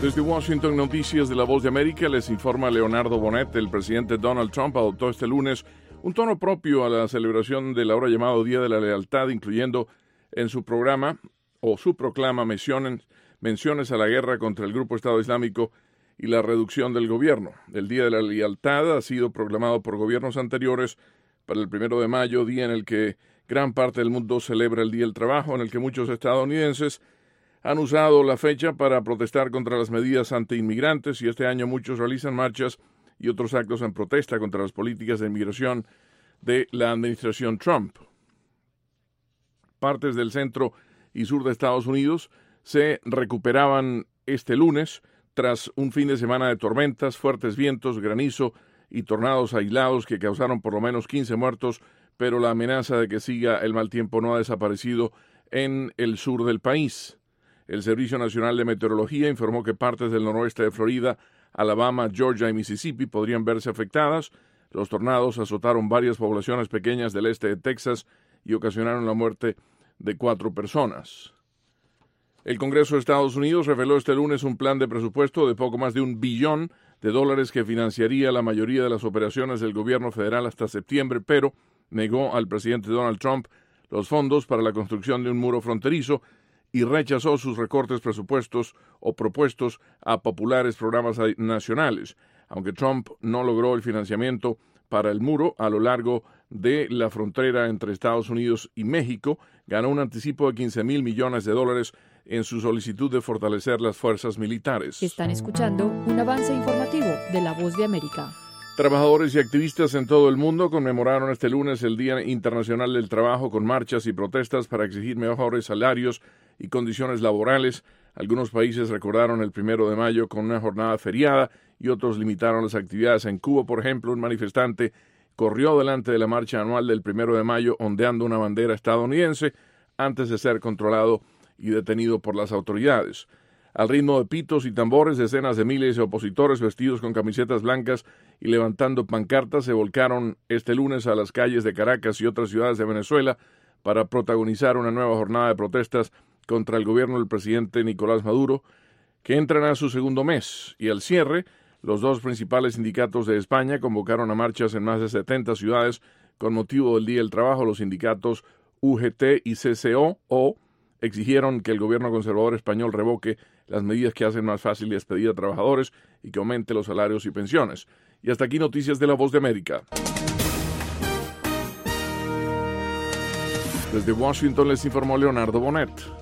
Desde Washington, Noticias de La Voz de América, les informa Leonardo Bonet. El presidente Donald Trump adoptó este lunes un tono propio a la celebración del ahora llamado Día de la Lealtad, incluyendo en su programa o su proclama menciones a la guerra contra el grupo Estado Islámico y la reducción del gobierno. El Día de la Lealtad ha sido proclamado por gobiernos anteriores para el 1 de mayo, día en el que gran parte del mundo celebra el Día del Trabajo, en el que muchos estadounidenses han usado la fecha para protestar contra las medidas antiinmigrantes, y este año muchos realizan marchas y otros actos en protesta contra las políticas de inmigración de la administración Trump. Partes del centro y sur de Estados Unidos se recuperaban este lunes tras un fin de semana de tormentas, fuertes vientos, granizo y tornados aislados que causaron por lo menos 15 muertos, pero la amenaza de que siga el mal tiempo no ha desaparecido en el sur del país. El Servicio Nacional de Meteorología informó que partes del noroeste de Florida, Alabama, Georgia y Mississippi podrían verse afectadas. Los tornados azotaron varias poblaciones pequeñas del este de Texas y ocasionaron la muerte de 4 personas. El Congreso de Estados Unidos reveló este lunes un plan de presupuesto de poco más de $1 billón que financiaría la mayoría de las operaciones del gobierno federal hasta septiembre, pero negó al presidente Donald Trump los fondos para la construcción de un muro fronterizo y rechazó sus recortes presupuestos o propuestos a populares programas nacionales. Aunque Trump no logró el financiamiento para el muro a lo largo de la frontera entre Estados Unidos y México, ganó un anticipo de $15,000 millones en su solicitud de fortalecer las fuerzas militares. Están escuchando un avance informativo de La Voz de América. Trabajadores y activistas en todo el mundo conmemoraron este lunes el Día Internacional del Trabajo con marchas y protestas para exigir mejores salarios y condiciones laborales. Algunos países recordaron el 1 de mayo con una jornada feriada y otros limitaron las actividades. En Cuba, por ejemplo, un manifestante corrió delante de la marcha anual del 1 de mayo ondeando una bandera estadounidense antes de ser controlado y detenido por las autoridades. Al ritmo de pitos y tambores, decenas de miles de opositores vestidos con camisetas blancas y levantando pancartas se volcaron este lunes a las calles de Caracas y otras ciudades de Venezuela para protagonizar una nueva jornada de protestas contra el gobierno del presidente Nicolás Maduro, que entran a su segundo mes. Y al cierre, los dos principales sindicatos de España convocaron a marchas en más de 70 ciudades con motivo del Día del Trabajo. Los sindicatos UGT y CCO exigieron que el gobierno conservador español revoque las medidas que hacen más fácil despedir a trabajadores y que aumente los salarios y pensiones. Y hasta aquí Noticias de La Voz de América. Desde Washington les informó Leonardo Bonet.